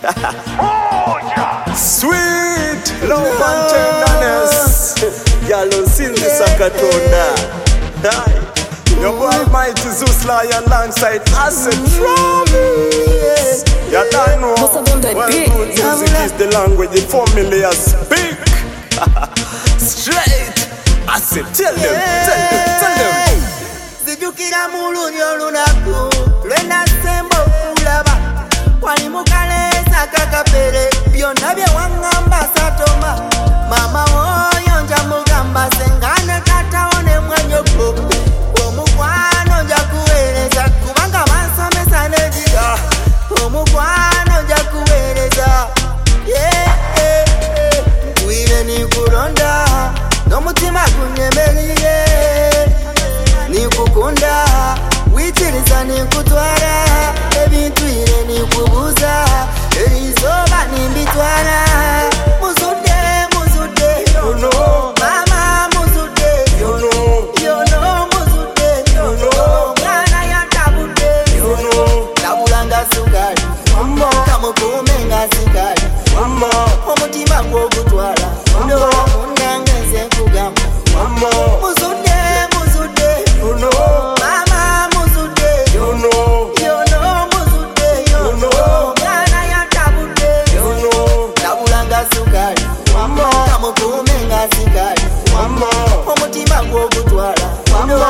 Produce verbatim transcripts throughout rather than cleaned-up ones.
Sweet love and tenderness. Yalo Cindy Sakatonda. Your boy Mighty Zeus lie alongside Acid Promise. You don't know. Well, good music is the language the family speak. Straight. I said, tell them, tell them, tell them. Zijukira mulunyo lunaku lwenda sembo kulaba wali mukaleza kakapere byonna bye wangamba satoma mama woyo nja mugamba sengane tatawo ne mwanyoko omukwano nja kuweereza kubanga bansomesa nejiga omukwano nja kuweereza nkwire nikulonda n'omutima gunyemerire nikukunda witiriza nikutwara ebintu ire nikubuza erizoba nimbitwara muzude muzude yono mama muzude yono yono muzude yono mwana yatabude yono tabulanga sukali mama kamukume nga sikali mama omutima gwogutwara ndo undangeze kugamba mama muzude yono mama muzude yono yono muzude yono mwana yatabude yono tabulanga sukali mama kamukume nga sikali mama omutima gwogutwala mama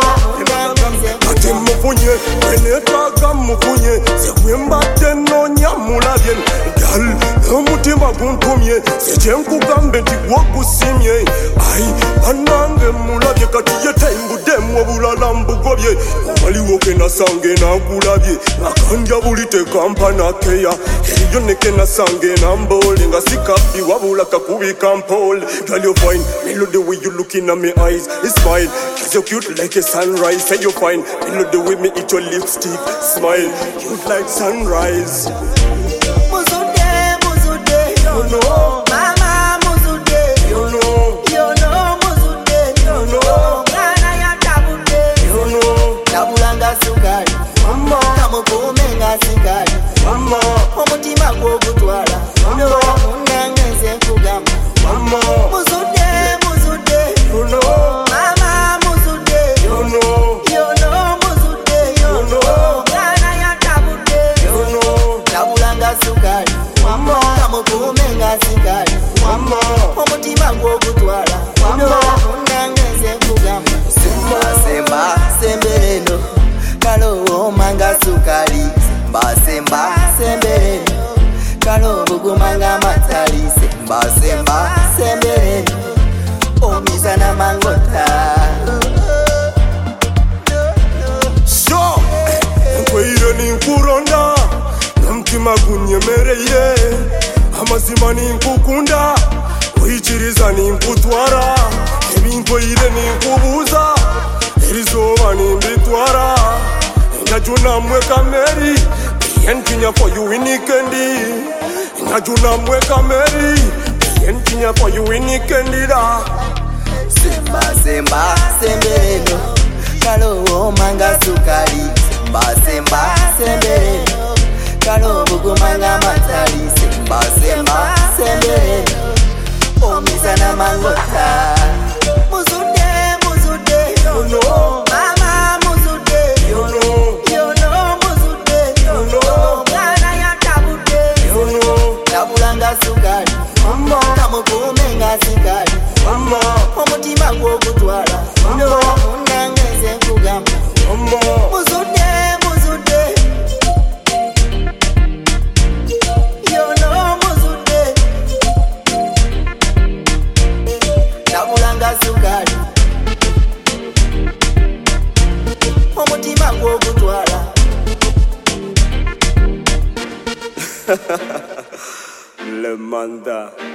ate mufunye enetaga mufunye sekwembadde nonyamulabye gal omutima guntumye sekyenkugambe nti gwogusimye ai banange mulabye kati yetaimbudemu obulala mbugobye waliwo kenasange nakulabye akanja buli tekampanakeya eriyo nekenasange nambole nga sikabbi wabula kakubika mpole girl you fine me the way you look in my eyes it's fine cause you're cute like a sunrise say you fine me the way me eat your lipstick smile cute like sunrise muzude muzude yono mama muzude yono yono muzude yono mwana yatabude yono tabulanga sukali mama kamukume nga sikali mama omutima gwogutwala ndo undangeze kugamba mama muzude muzude yono mama muzude yono yono muzude yono mwana yatabude yono tabulanga sukali mama kamukume nga sikali mama omutima gwogutwala ndo undangeze kugamba semba semba sembereno kalo manga sukali semba semba sembereno kalo bugumanga matali semba semba sembereno omizana mangota so nkweire ninkuronda n'omutima gunyemereye amazima ninkukunda wikiriza ninkutwara ebinkoire ninkubuuza erizoba nimbitwara njajunamwe kameri yentinya for you winikendi njajunamwe kameri yentinya for you winikendira semba semba sembereno kalo manga sukali semba semba sembereno kalo bugumanga matali semba semba sembereno omizana mangota muzude muzude yono mama muzude yono yono muzude yono mwana yatabude yono tabulanga sukali mama kamukume nga sikali mama omutima gwogutwala ndo undangeze kugamba mama muzude muzude yono muzude tabulanga sukali omutima gwogutwala le manda